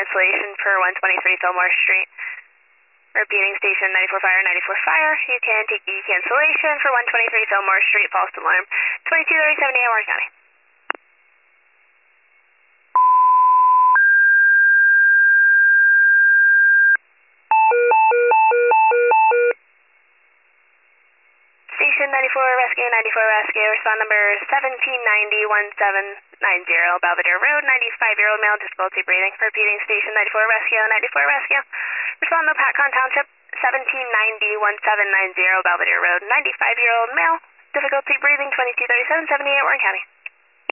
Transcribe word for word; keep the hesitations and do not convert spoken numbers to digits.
cancellation for one twenty-three Fillmore Street. Repeating station ninety-four fire, ninety-four fire. You can take the cancellation for one twenty-three Fillmore Street, false alarm, twenty-two thirty-seven A M Warren County. Station ninety-four Rescue, ninety-four Rescue, respond number seventeen ninety, seventeen ninety, Belvedere Road, ninety-five-year-old male, difficulty breathing. Repeating station ninety-four Rescue, ninety-four Rescue, respond to Patcon Township, seventeen ninety, seventeen ninety, Belvedere Road, ninety-five-year-old male, difficulty breathing, twenty-two thirty-seven, seventy-eight Warren County.